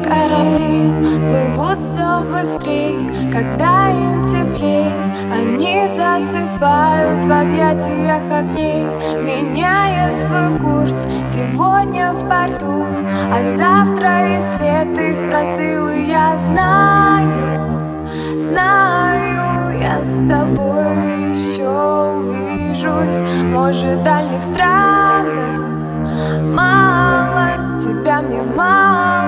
Корабли плывут все быстрей, когда им теплей. Они засыпают в объятиях огней, меняя свой курс сегодня в порту. А завтра и след их простыл, и я знаю, я с тобой еще увижусь. Может, в дальних странах. Мало тебя мне мало.